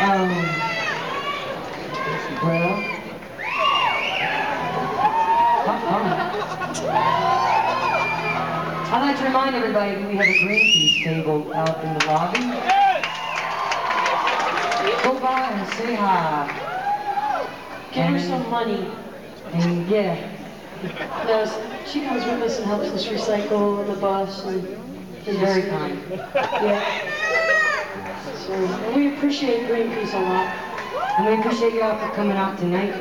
Well, I'd like to remind everybody that we have a Greenpeace table out in the lobby. Go by and say hi. Give her some money. And yeah. No, she comes with us and helps us recycle on the bus. And She's very kind. Yeah. So, and we appreciate Greenpeace a lot. And we appreciate y'all for coming out tonight.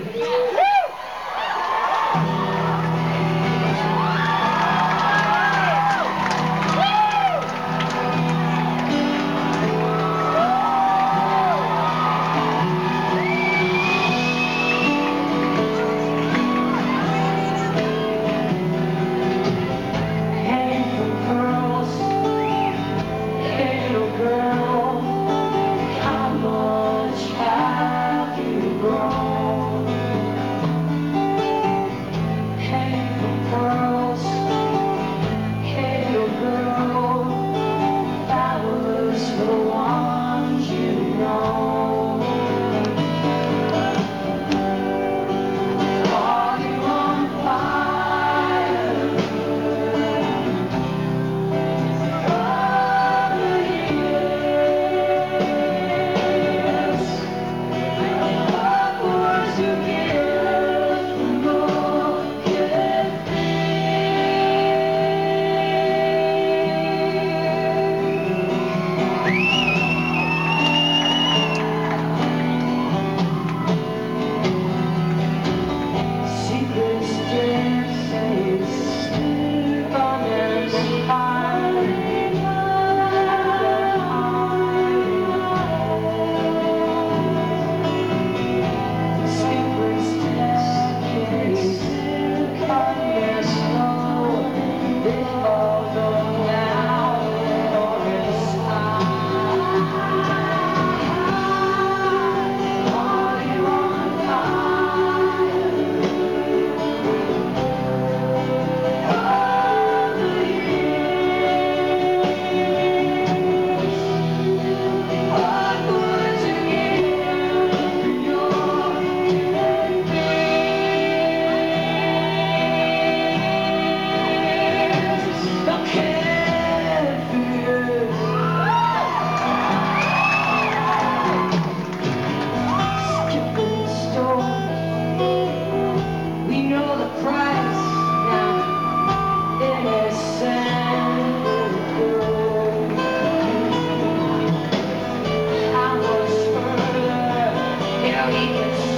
He can